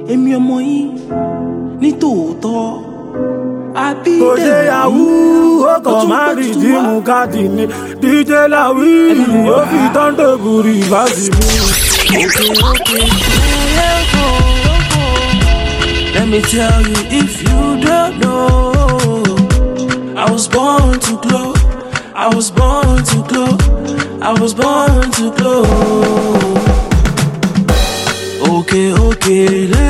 èmi ọmọ yín ní tòótọ́. Àbí Oje Yahoo, ó kàn máa rí ìdímú káàdì ni. DJ Lawi, ó fi tọ́ńdò bùrì báàsì mi. Okay. Let me tell you if you don't know, I was born to glow. I was born to glow. I was born to glow. Okay,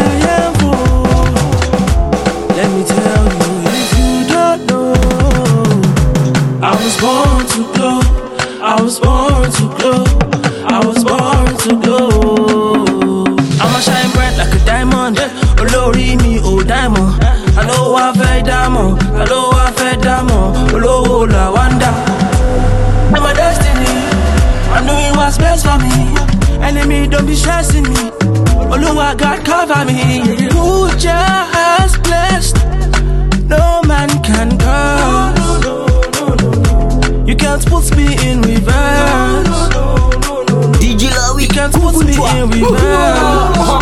let me tell you if you don't know, I was born to glow. I was born to glow. I was born to glow. I'ma shine bright like a diamond. Olórí mi ò diamond. I know I fẹ́ diamond. I know I fẹ́ diamond. Olówó la wanda. I'm my destiny. I knew it was best for me. Enemy don't be stressing me. Oluwa God cover me. Who just blessed? No man can curse. You can't put me in reverse. DJ Lawi, you can't put me in reverse.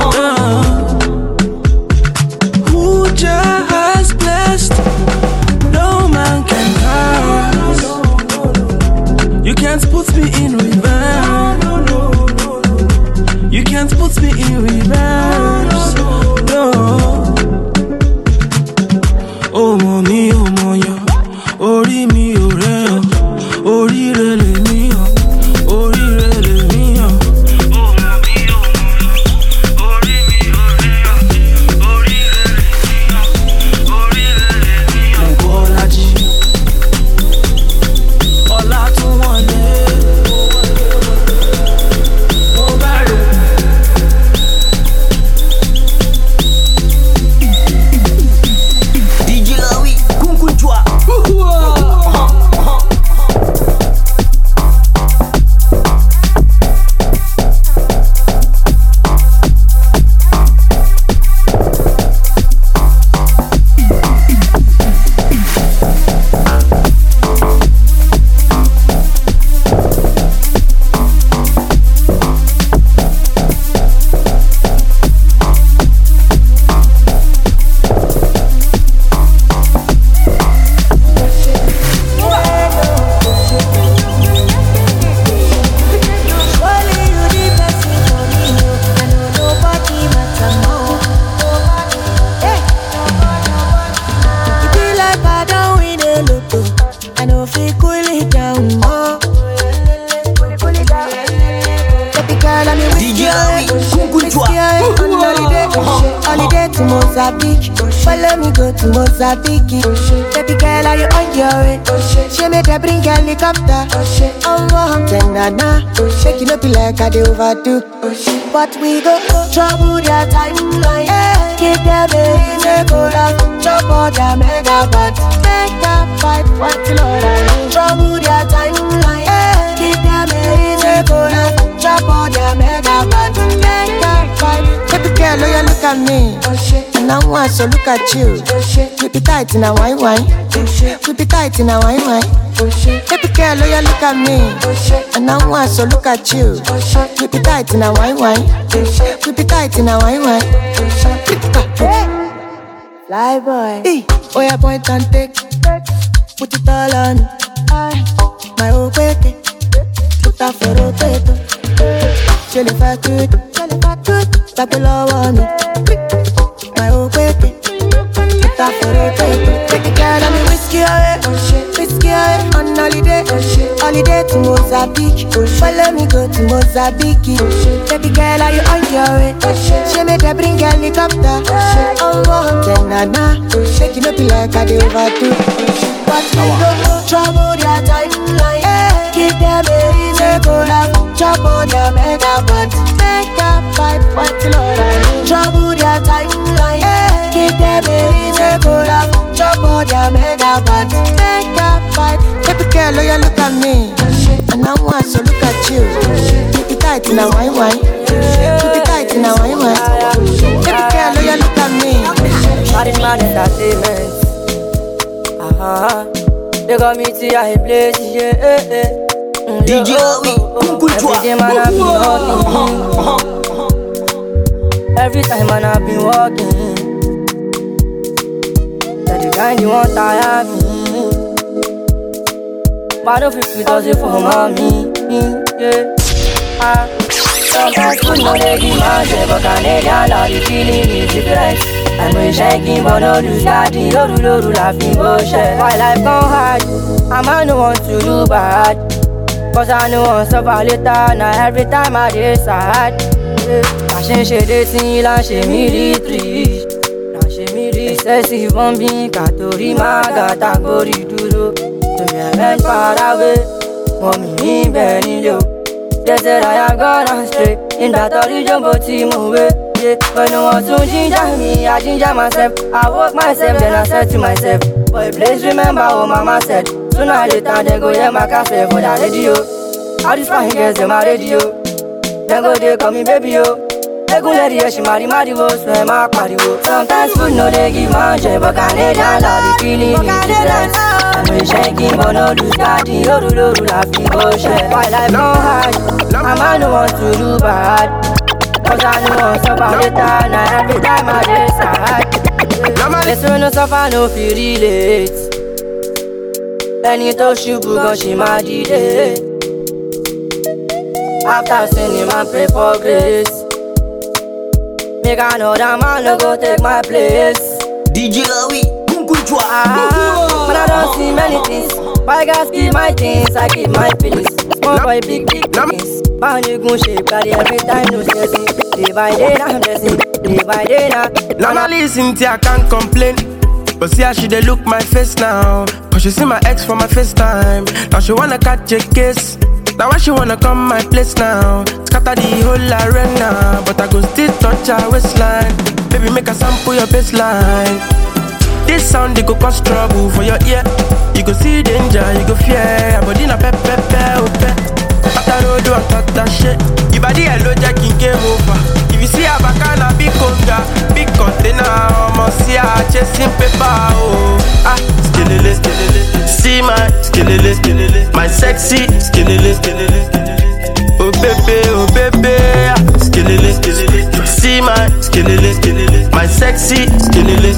Who just blessed? No man can curse. You can't put me in reverse. You can't put me in reverse. No. Oh mommy, oh moya, ori mi ore o, ori rele mi o, ori rele mi o. Oh mommy, oh moya, ori mi ore o, ori rele mi o, ori rele mi o. Bolaji, Olatunwale, Mobaro. DJ Lawi, Kunkunchwa. Follow me go to Mozambique. Baby girl, are you on your way? She made her bring helicopter. Tenana, shake it up like I do overdo. But we go trouble their timeline. Give them a reason, go down. Chop all their megabytes. Make up fight, what you know. Trouble their timeline. Give them a reason, go down. Chop all their megabytes. Make up fight. Baby girl, oh you look at me. And I want to look at you. Keep it tight in a wine. Keep it tight in a wine. Baby girl, oh you look at me. And I want to look at you. Keep it tight in a wine. Keep it tight in a wine. Fly boy. Hey. Oh yeah, point and take. Put it all on. My old baby. Put that for rotator. Chili fat good. Tap the low on me. My old baby. Put that for rotator. Take the girl and me whiskey away. Whiskey away on holiday. Holiday to Mozambique. Follow me go to Mozambique. Baby girl, are you on your way? She made her bring helicopter. Tenana, shake it up like I do overdo. But we go trouble their timeline. Give them a reason, go down. Chop on their megabytes. Make up fight, what you know. Trouble their timeline. Give them a reason, go down. Chop on their megabytes. Make up fight. Baby girl, oh you look at me. And I want to look at you. Keep it tight in a wine. Keep it tight in a wine. Baby girl, oh you look at me. Man entertainment. They got me to a place, yeah. DJ Lawi, Kunkunchwa. Every day man I be hustling. Every time man I've been walking, that the kind you want tire me. But I don't feel it does it for mommy. Yeah. Sometimes food no dey give man shit, but Canadian love the feeling is different. I'm really shaking but no lose that thing. Loru laughing bullshit. Why life gone hard, a man no want to do bad, cause I know I'll suffer later. Now every time I dey sad, I change the thing, I she me retreat. Now she me excessive bombing, Katori Magata Gori Duro. To me I went far away, mommy in Benilo. They said I have gone astray, in that origin but team away. Yeah, but no one to ginger me, I ginger myself. I woke myself, then I said to myself, boy please remember what mama said. Sooner or later they go hear my cafe for that radio. All these fine girls in my radio, then go they call me baby yo. They go let the she marry wo, so my party wo. Sometimes food no they give man shit, but Canadian love the feeling is different. I'm really shaking but no lose that thing. Loru laughing bullshit. Why life no hard, a man no want to do bad, cause I know I'll suffer later. Now every time I dey sad, yes no suffer no feel relate. Any to shubu gon she mad it. After sinning man pray for grace, make another man no go take my place. DJ Lawi, Kunkunchwa. But I don't see many things. Why guys keep my things, I keep my feelings. Small boy, big things. Man, you gon' shape body every time, no stressing. Day by day, I'm blessing. Day by day, now I listen to I can't complain. But see how she dey look my face now, cause she see my ex from my FaceTime. Now she wanna catch a kiss. Now why she wanna come my place now? Scatter the whole arena, but I go still touch her waistline. Baby, make a sample your baseline. This sound, they go cause trouble for your ear. You go see danger, you go fear. But in a pep. After road, do I talk that shit. Your body a low jack in game over. If you see a bacana, big conga, big container, almost see her chasing paper. Oh, skilleless. See my skilleless, my sexy skilleless. Oh baby, skilleless. See my skilleless, my sexy skilleless.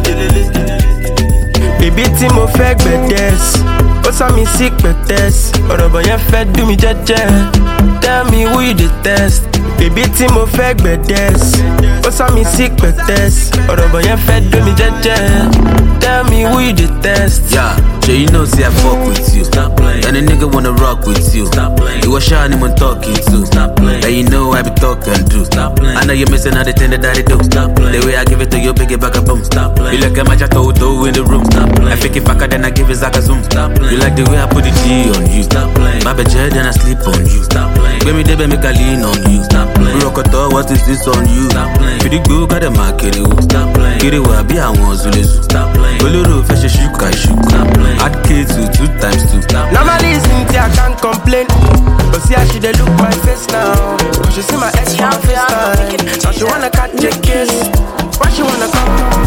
Baby tí mo fẹ́ gbẹ̀dẹ́s, ó sá mi sí pẹ̀tẹ́s. Ọ̀rọ̀ bọ̀ yẹn fẹ́ dùn mí jẹ́jẹ́. Tell me who you dey test. Baby tí mo fẹ́ gbẹ̀dẹ́s, ó sá mi sí pẹ̀tẹ́s. Ọ̀rọ̀ bọ̀ yẹn fẹ́ dùn mí jẹ́jẹ́. Tell me who you dey test. Yeah, sure you know say I fuck with you. Stop playing. And a nigga wanna rock with you. Stop playing. You was shy when talking to. Stop playing. And you know I be talking to. Stop playing. I know you're missing all the thing that I do. Stop playing. The way I give it to you, big it back a boom. Stop playing. You look at my chateau in the room. Stop playing. I think if I could then I give it like a zoom. Stop playing. You like the way I put the G on you. Stop playing. My bed then I sleep on you. Stop playing. Baby, they make a lean on you. Stop playing. Rokoto, what is this on you? Stop playing. Pretty good, got a market. Stop playing. Get it where I be, I want to stop playing. Oloro, fashion, shuka. Stop playing. Add K to 2 times 2. Now my listen to I can't complain. But see how she dey look my face now. She see my ex from FaceTime. Now she wanna catch a kiss. Why she wanna come?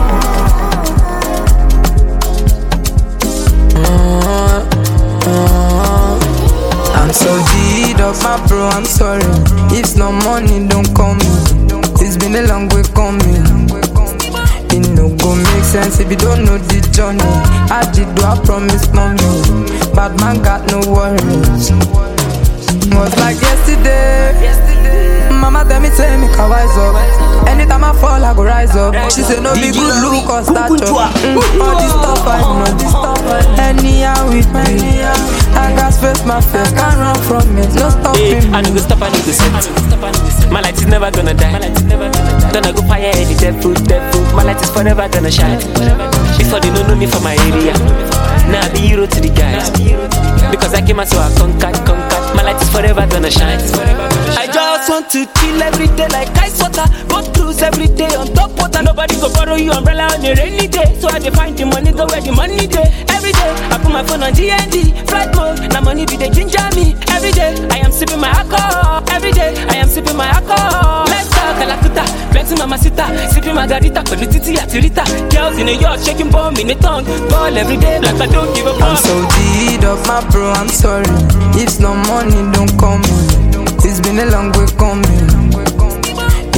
I'm so G'd up, my bro, I'm sorry. If no money, don't call me. It's been a long way coming. It no go make sense if you don't know the journey. I did do I promise mommy. Bad man got no worries. Was like yesterday. Mama tell me make I wise up. Anytime I fall I go rise up. She say no be good look or stature. All this stuff I know. Anyhow with me, I got face my face, can't run from it. No stopping me. I need to stop, I need to set. My light is never gonna die. Gonna go fire any devil. My light is forever gonna shine. Before they don't know me from my area, now I be hero to the guys. Because I came out so I conquered. My light is forever gonna shine. I just want to chill every day like ice water. Go cruise every day on top water. Nobody go borrow you umbrella on a rainy day. So I find the money, go where the money day. Every day I put my phone on GND flight mode. Now money be they ginger me. Every day I am sipping my alcohol. Every day I am sipping my alcohol. Let's talk Calacuta, flexing mamacita, sipping margarita, Pelutiti atirita. Girls in a yacht shaking bomb in a tongue. Ball every day like I don't give a fuck. I'm so G'd up, my bro, I'm sorry. If no money, don't call me. It's been a long way coming. It no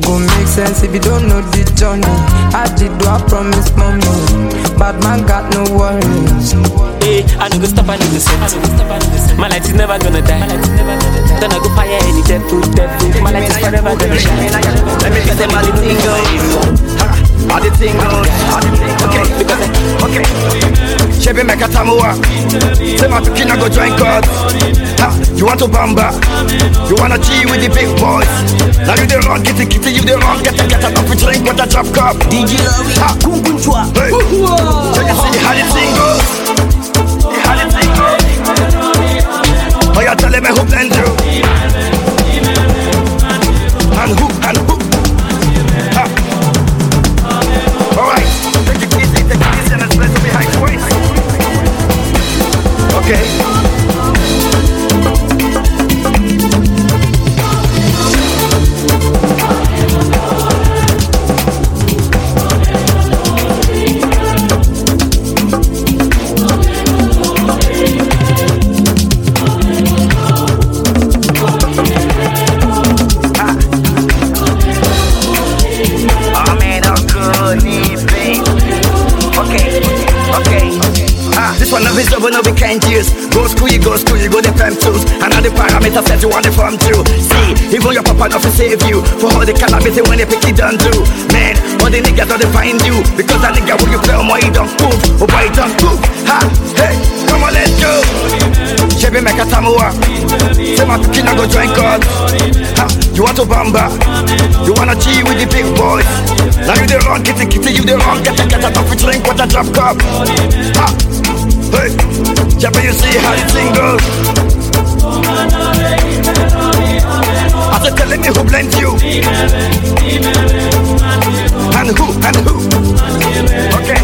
go make sense if you don't know the journey. I did do I promise mommy, bad man got no worries. Hey, I no go stop, I no go set. My light is never gonna die. Then I go fire any devil. My light is forever gonna shine. Let me tell them how the thing goes. How the thing goes. Okay. Chevy make a tamua. Say my pikin go join God. You want to bamba? You wanna G with the big boys? Now you the wrong, get it, you the wrong, get a off a drink with a drop cup. DJ Lawi, Kunkunchwa. Hey, so you see how the thing goes? How the thing goes? Oh, you tell me who blend you? And who? Alright, take it easy and let's play behind the waist. Okay. This one of his double no we can't use. Go school, you go the fam tools. And all the parameters that you want to form through. See, even your papa not to save you. For all the calamity when they pick it done do. Man, all the niggas don't find you. Because that nigga when you play on he don't move. Oh boy, he don't move. Ha, hey, come on, let's go. Chevy make a tamua. Say my pikin go join God. Ha, you want to bamba? You wanna G with the big boys? Now you the wrong, get it, you the wrong. Get a tough drink with a drop cup. Ha. Hey, Jabba, you see how the thing goes. I said, telling me who blends you. And who? Okay.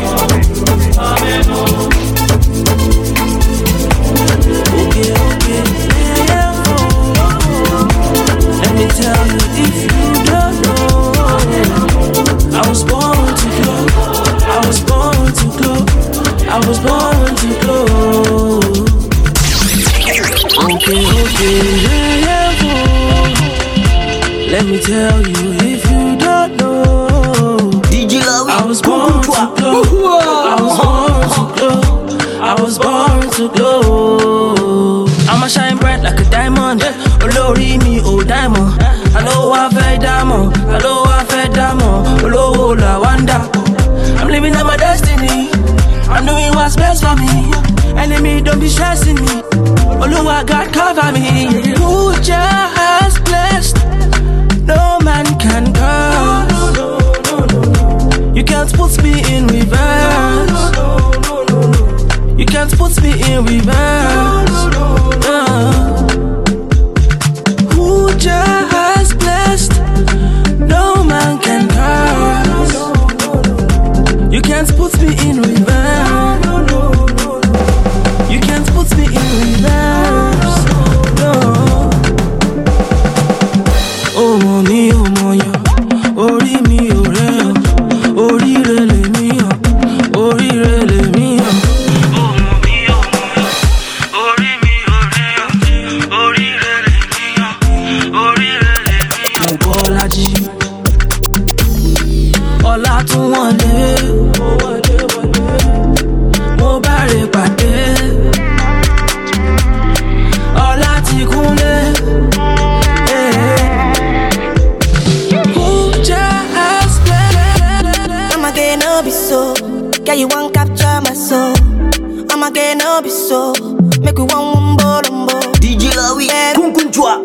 Let me tell you if you don't know. I was born to glow. I was born to glow. I was born to glow. Okay, let me tell you if you don't know. DJ Lawi, I was born to glow. I was born to glow. I was born to glow. I'ma shine bright like a diamond. Olori mi o diamond. I know I fed diamond. I know I fed diamond. Olowo la wanda. I'm living out my destiny. I'm doing what's best for me. Enemy, don't be stressing me. Oluwa, God cover me. Who Jah has blessed, no man can curse. You can't put me in reverse. You can't put me in reverse. Who Jah has blessed, no man can curse. You can't put me in reverse. You can't put me in reverse. No. Oh mommy, oh moya, ori mi ore, ori rele mi, ori rele mi. Oh mommy, oh moya, ori mi ore, ori rele mi, ori rele mi. Bolaji, ọlá tún wọlé. Mo bá rè pàdé. Ọlá ti kúnlé. Who Jah has blessed. I'ma get no be so. Girl, you won't capture my soul. I'ma get no be so. Make we one bolombo. DJ Lawi, Kunkunchwa.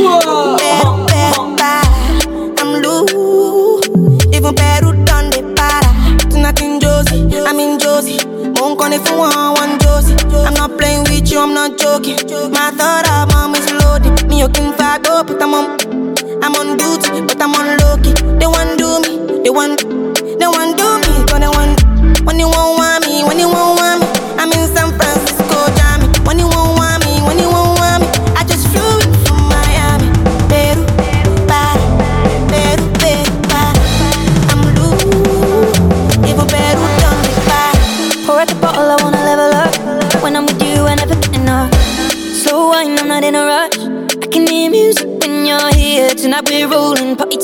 I'm loose. Even Peru done the para. Tonight in Josie, I'm in Josie. Won't call if you want Josie. I'm not playing with you, I'm not joking. My thought of mom is loaded. Me, you can fuck up, but I'm on duty, but I'm on low-key. They want do me, they want do me. But they want, when you won't want me, when you won't want me. I'm in San Francisco, Jammy. When you won't want me, when you won't want me. I just flew in from Miami. Peru, para, Peru, para. I'm loose, even Peru done the para. Pour out the bottle, I wanna level up. When I'm with you, I never been enough. So wine, I'm not in a rush. I can hear music when you're here. Tonight we're rolling, party too close.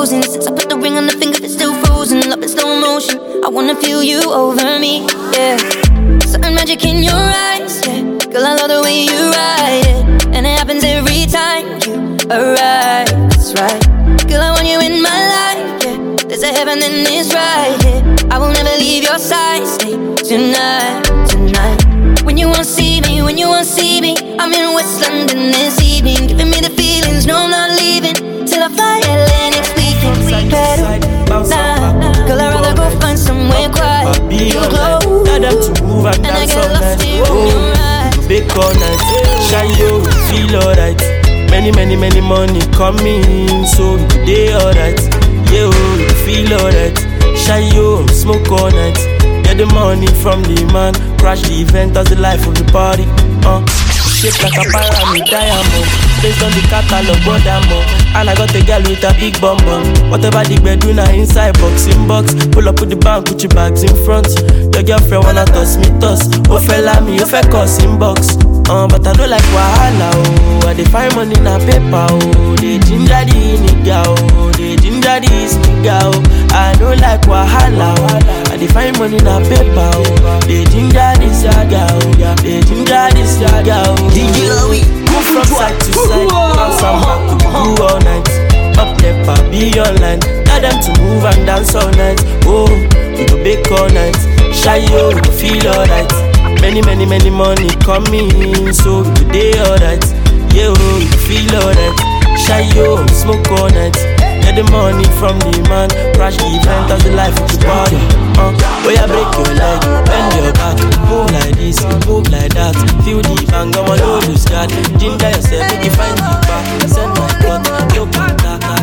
frozen. Since I put the ring on the finger, it's still frozen. Love in slow motion. I wanna feel you over me, yeah. Certain magic in your eyes, yeah. Girl, I love the way you ride it, and it happens every time you arrive. That's right. Girl, I want you in my life, yeah. There's a heaven and it's right here. I will never leave your side. Stay tonight, tonight. When you wanna see me, when you wanna see me, I'm in West London this evening, giving me the feelings. No, I'm not leaving till I fly LA next weekend. Nah, girl, I'd rather go find somewhere quiet. You glow, tell them to move and dance all night. Oh, big all night, shine you, feel alright. Many money coming, so today alright. Yeah, oh, feel alright. Shine you, smoke all night. Get the money from the man, crash the event, that's the life of the party. Shaped like a pyramid diamond, based on the catalog, what I'm on. And I got a girl with a big bum bum. Whatever the bed do now inside box in box. Pull up with the bank, put your bags in front. Your girlfriend wanna toss me toss. Oh fella me, oh fake us in box. But I don't like wahala, oh. I dey find money na paper, oh. They ginger the nigga, oh. They ginger this nigga, oh. I don't like wahala, oh. I dey find money na paper, oh. They ginger this nigga, oh. They ginger this nigga, oh. Move from side to side, bounce and back to do all night. Up never be online, tell them to move and dance all night. Oh, we go bake all night, shy yo, we go feel alright. Many money coming, so we go day alright. Yeah, oh, we go feel alright, shy yo, we smoke all night. Get the money from the man, crash the event, that's the life of the party. Oh yeah, break your leg, bend your back, move like this, move like that. Feel the bang, I'm on all loose guard. Ginger yourself, make you find the back. Send my blood, yo, back.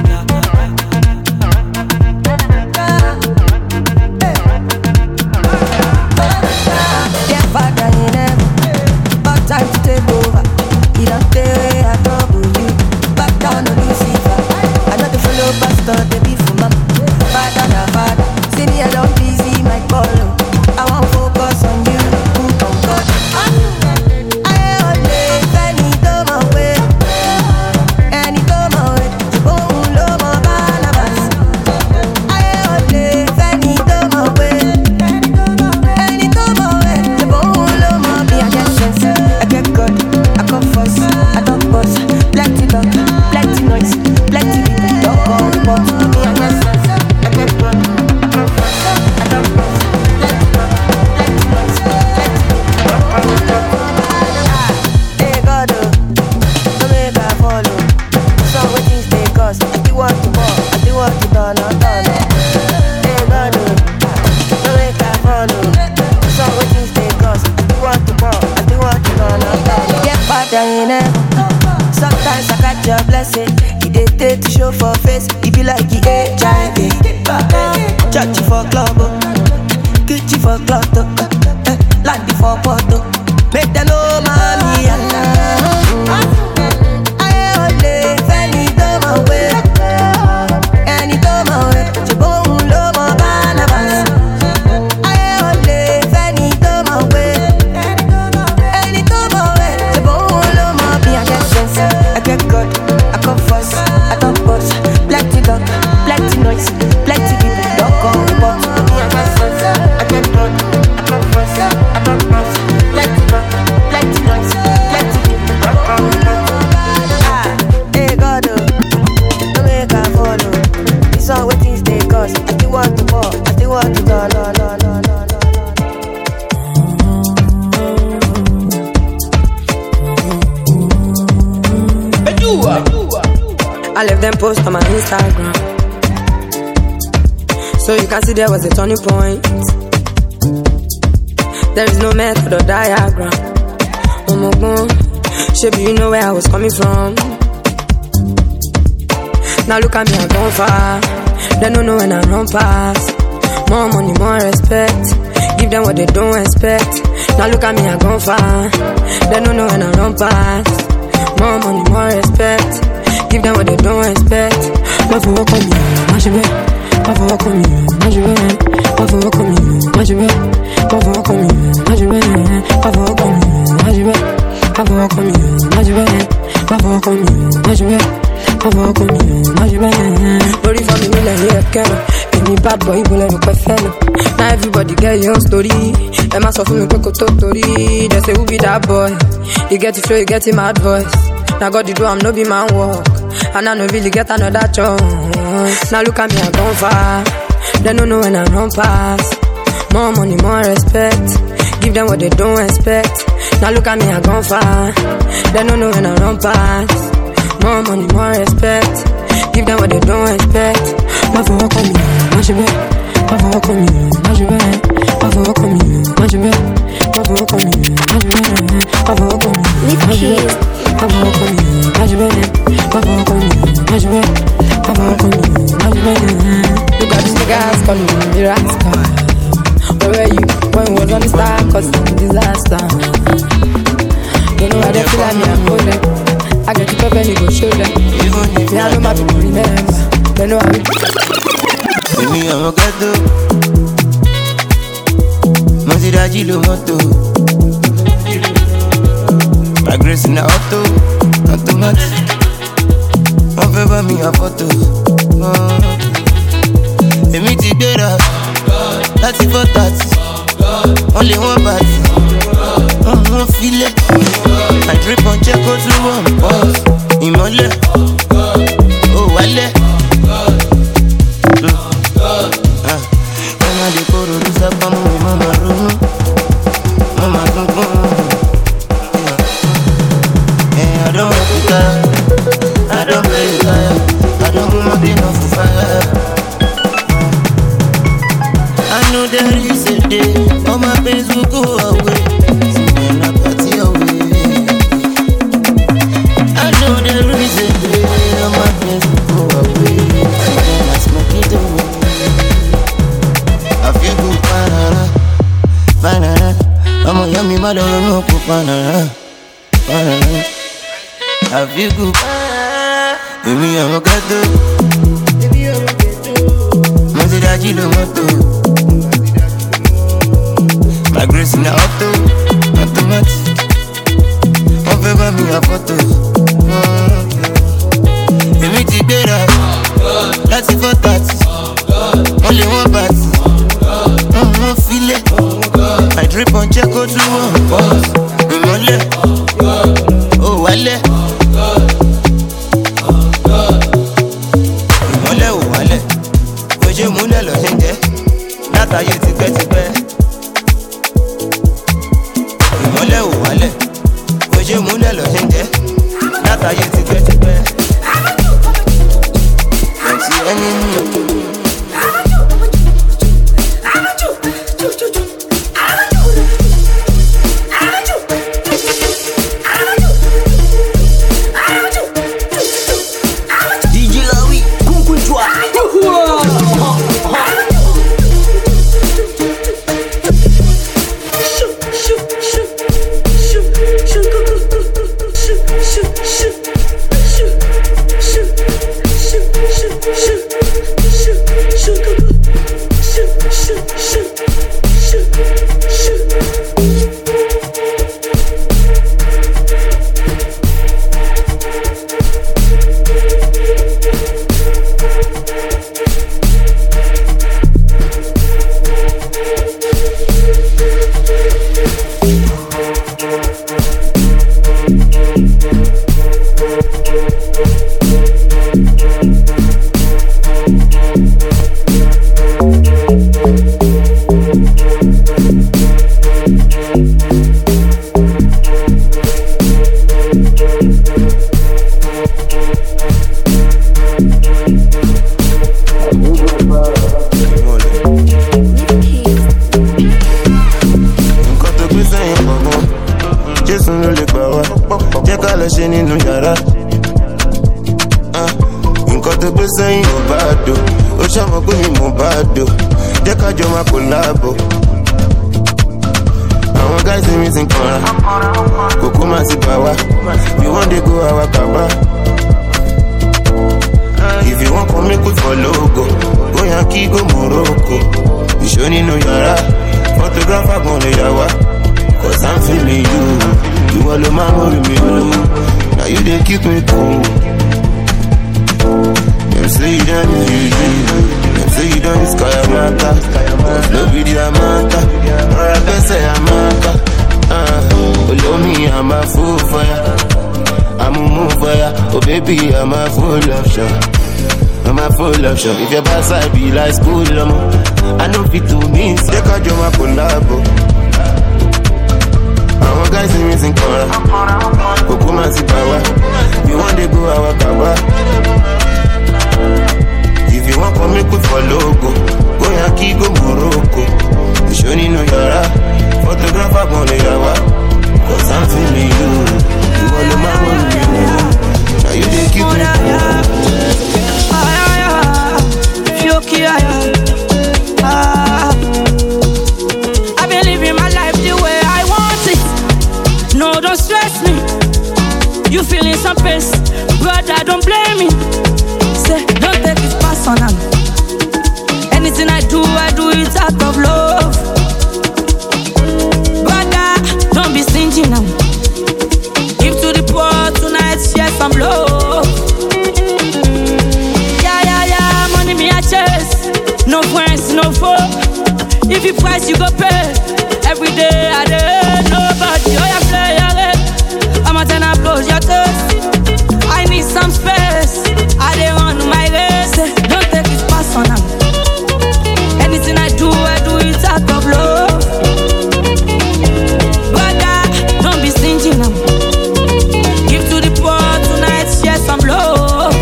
Yeah, father in heaven, about time to take over. He don't stay away, I trouble you. Back down on Lucifer. I know the fellow pastor, they be for mama. Father na father, see me I don't busy my call. I won't focus on you, who come God. I only any do my way, any do my way. Oh, lo my Barnabas. I only any do my way, any do my way. Oh, lo my be I get sense, I get God, I come first, I don't boss. Plenty talk, plenty noise, plenty people don't come but me I get sense, I get God, I come first, I don't boss. Plenty talk, plenty noise, plenty people don't come but hey God, don't make I follow. Some way things they cost, I do what to ball, I do what to done. Hey God, don't make I follow. Some way things they cost, I do what to ball, I do what to done. Yeah, father in heaven. Sometimes I catch your blessing. He dey take to show for face. He be like the HIV. Church for club, Gucci for club, land for photo. Make them know mommy I only any do my way, any do my way. Jibon lo my Barnabas. I only any do my way, any do my way. Jibon lo my be I get sense, I get God, I come first, I don't boss. Plenty talk, plenty noise, plenty people don't come but me I get sense, I get God, I come first, I don't boss. Plenty talk, plenty noise, plenty people don't come but hey God, don't make I follow. It's all what things they cost. I still want to more, I still want to go, no. I left them post on my Instagram, so you can see there was a turning point. There is no method or diagram. Oh my God, shape you know where I was coming from. Now look at me, I've gone far. They don't know when I run past. More money, more respect. Give them what they don't expect. Now look at me, I've gone far. They don't know when I run past. More money, more respect. Give them what they don't expect. But for what come you, my shit. But for what come you, my shit. But for what come you, my shit. But for what come you, my shit. But for what come you, my shit. But for what come you, my shit. But for what come you, my shit. fuck with me, now you better. Worry for me, like you care. Any bad boy, you will never fellow. Now everybody get your story. Emma saw for me, quick to story. They say who be that boy? You get it, show you get him mad voice. Now God you do, I'm no be man walk. And I no really get another chance. Now look at me, I gone far. They don't know when I run past. More money, more respect. Give them what they don't expect. Now look at me, I gone far. They don't know when I run past. More money, more respect. Give them what they don't expect. My for walk on me, watch your back. My for walk on me, watch your back. My for walk on me, watch your back. My for walk on me, watch your back. My for walk on me, watch your back. My for walk on me, watch your back. My for walk on me, watch your back. My for walk on me, watch your back. Look at this nigga ass calling me the rascal. Where were you when we was on the star? Cause it's a disaster. You know how they feel like me, I'm holding. I get to pep and you go show them. Me, I know my people remember. They know how we give me a ghetto. Mosiraji lo moto. My grace in the auto. Automatic. One favor me a photo. Emi ti gbera. Láti 4:30. Only one party. One feel it. I drip on check out to one boss. Imole. Oh, wale. When I decor this up, I'm with mama room. Mama I don't want to die. I don't play fire. I don't want to be no fire. I know there is a day all my pains will go away. When I party away, I know there is a day all my pains will go away. When I smoke it away, I feel good, banana, banana. I'm a yummy mother, no banana, banana. I feel good, baby, I'm a ghetto. Mosiraji lo moto. My grace in the auto, automatic. One favor me a photo. Emi ti gbera. Láti 4:30. Only one party. One feel it. I drip on check out to one boss. Imole. Oh, wale. Imole, oh, wale. Oje mule lo henge. Látàyè tipẹ́tipẹ́. Imole, oh, wale. Oje mule lo henge. Látàyè tipẹ́tipẹ́. Ẹ̀sìn ẹni mi ò. Them say you done them say you done this kaya mata. No video mata, or I can say I'm mata. Follow me, I'm a fool for ya. I'm a move for ya. Oh baby, I'm a full of shot. I'm a full of shot. If your boss I be like school, I know fit to me. Take a jump up on labo. Our guys are missing color. Kokuma si power. You want to go our cover. If you want to make good for logo, go Yankee, go Morocco. You show me no yara. Photographer on the yawa. Cause I'm feeling you. You want to my one you. Now you didn't keep me. I've been living my life the way I want it. No, don't stress me. You feeling some pain, brother, don't blame me. Say, don't take it personal. Anything I do it out of love. Brother, don't be stingy now. Give to the poor tonight, share some love. Yeah, money me a chase. No friends, no foe. If you price, you go pay. Every day I did nobody. Oh, you play your leg. I'm a 10 close your toes. I need some space. I don't want my race. Don't take it personal. Anything I do it out of love. Brother, don't be stingy now. Give to the poor tonight, share some love.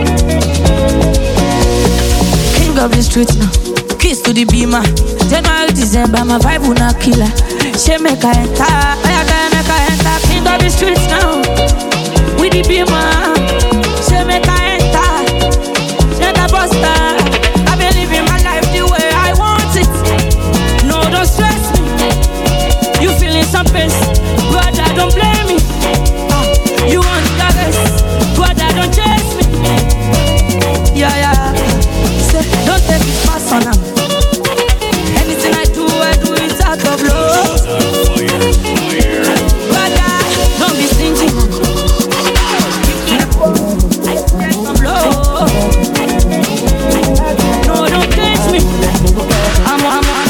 King of the streets now. Kiss to the beamer. January, December, my vibe will not kill her. She make her enter, I make her enter. King of the streets now, with the beamer. She make her enter, she make her buster. I've been living my life the way I want it. No, don't stress me. You feeling some pain, brother, don't blame me. You want the rest, brother, don't chase me. Yeah. Say, don't take it personal. Anything I do it out of love. Brother, don't be stingy. Some love. No, don't catch me. I'm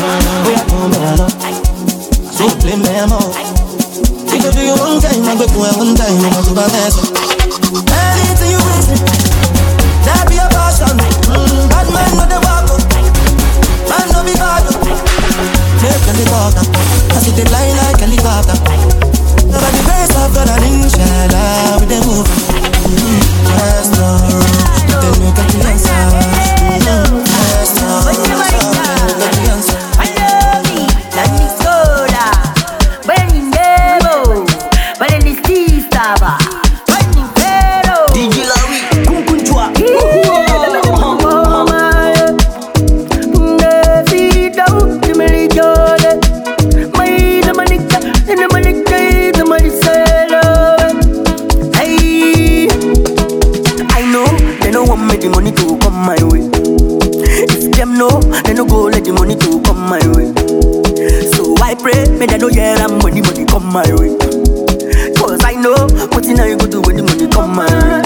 so blame them all. Think of your own time, I'm going to one time, I'm going to anything you wish, that be a passion. Bad man, not the walk up. Man, no be bad up. Make a talker. I see the line like a helicopter. Nobody face up, but an inshallah with the move. Yes, no. They make a answer. Yes, no. Make a answer. I love me, like me soda. When you never, but in this tea staba. When you better. DJ Lawi, Kunkunchwa. The money to come my way. If them know, they no go let the money to come my way. So I pray, may they know yeah I'm when the money come my way. Cause I know what you know you go do when the money come my way.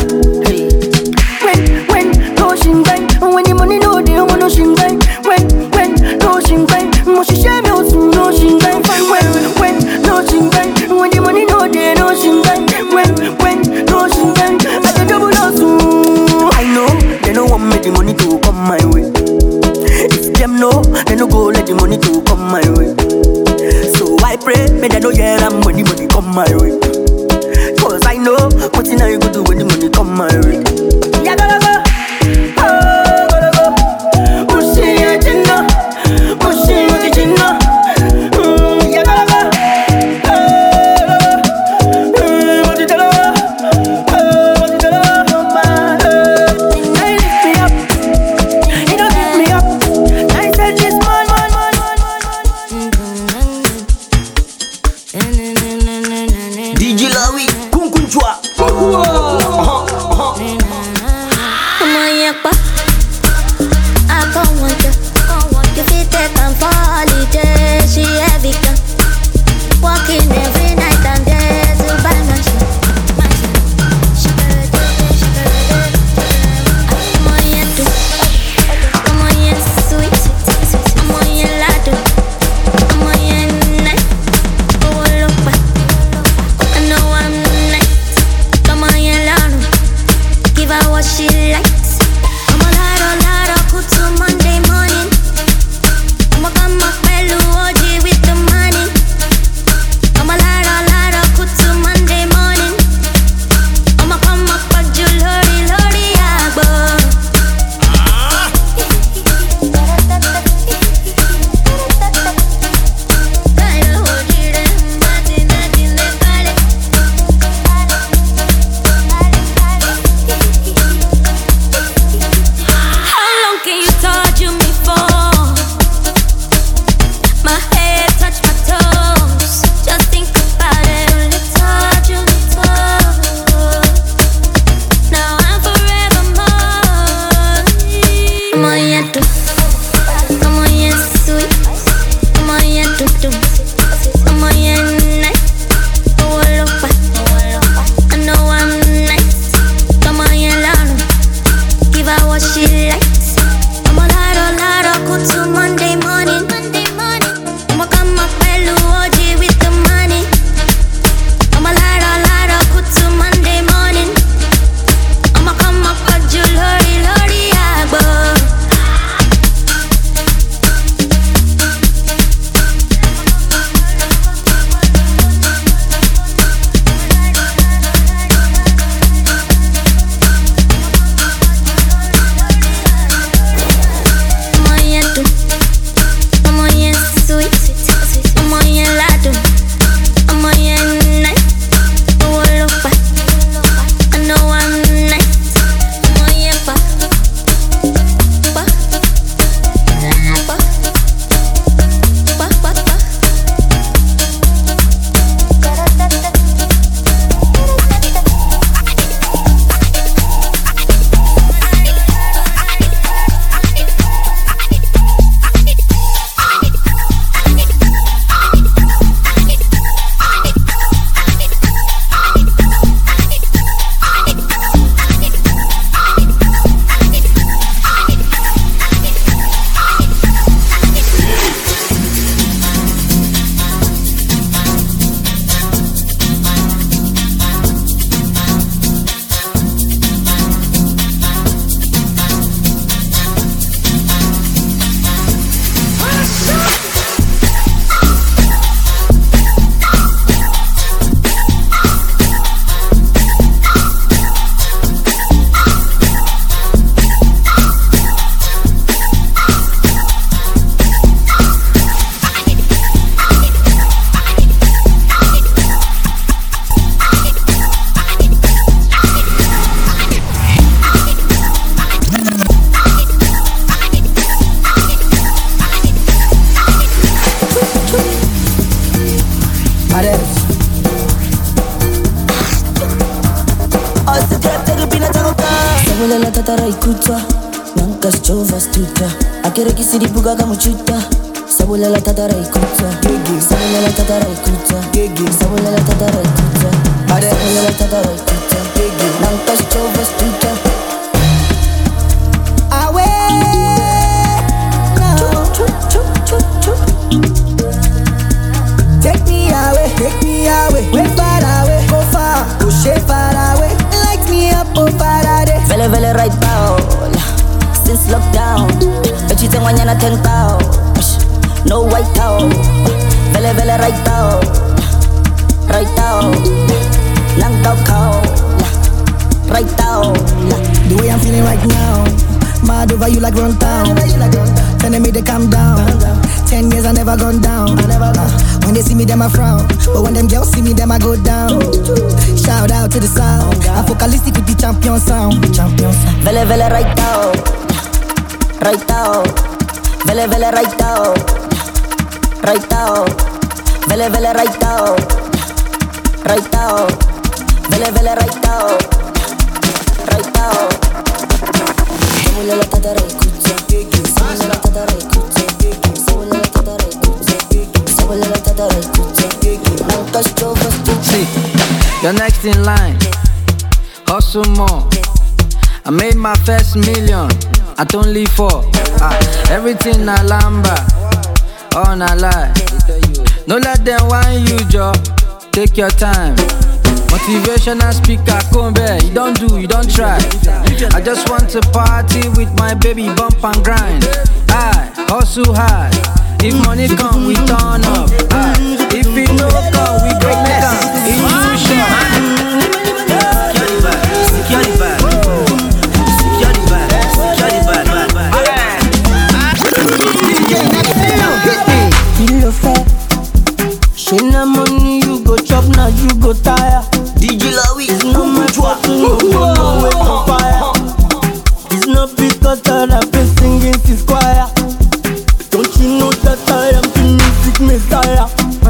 When no shingai, when the money no they no shingai. When no shingai, mo shi shame no shingai. When no shingai, when the money no they no shingai. When no shingai, I don't double no soon. I know they don't want me the money to come my way. If them know, they no go let the money to come my way. So I pray, may they know yeah I'm when the money come my way. Cause I know what you know you go do when the money come my way. Yeah, gotta go. Oh, gotta go. Pushing your chin up. Pushing your chin up. Yeah, gotta go. What you tell her? DJ Lawi, Kunkunchwa. I'm on your night. I know I'm nice. Come on, you love. Give her what she likes. I'm a lado, good to Monday morning. I'ma come up OG with the money. I'm a lado, good to Monday morning. I'ma come up you lordy, agbo. Akere kisiri buga kama chuta. Sabula la tatara ikuta. Sabula la tatara ikuta. Sabula la tatara ikuta. Sabula la tatara ikuta. Nanka chova stuta. Awe. Take me away, way far away, go far, push it far away. Light me up, oh Faraday. Vele right now. Since lockdown, but you think when you're not 10,000, no white out, vele right out, knocked out cow, right out. The way I'm feeling right now, mad over you like run town. Telling me to calm down. 10 years I never gone down. When they see me, them I frown, but when them girls see me, them I go down. Shout out to the sound, I'm focalistic with the champion sound. Vele right out. Right out, vele right out, vele right out, vele right out. Sabula la tatara ikuta, sabula la tatara ikuta, sabula la tatara ikuta, sabula la tatara ikuta. Nanka chova stuta. You're next in line, hustle more. I made my first million at only 4. Everything na lamba, all na lie. No let them whine you, Joe. Take your time. Motivational speaker, come here. You don't try. I just want to party with my baby, bump and grind. I hustle hard. If money come, we turn up. If it no come, we go make up. Illusion. Secure the bag. Share na money you go chop, now you go tire. DJ Lawi, no my fault, no wait on fire. It's not because that I've been singing this choir. Don't you know that I am the music messiah?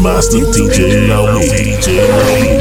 Master DJ Lowy.